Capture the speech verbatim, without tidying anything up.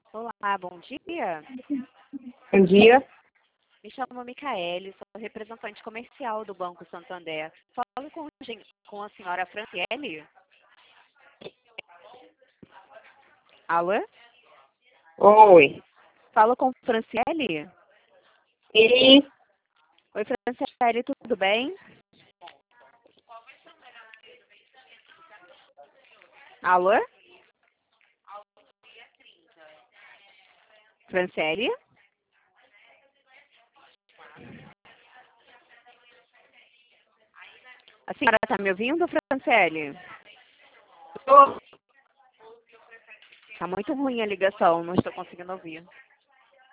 Olá, bom dia. Bom dia. Me chamo Micaele, sou representante comercial do Banco Santander. Falo com, gen- com a senhora Franciele? Alô? Oi. Falo com Franciele? E Oi, Franciele, tudo bem? Alô? Franciele? A senhora está me ouvindo, Franciele? tô, Está muito ruim a ligação, não estou conseguindo ouvir.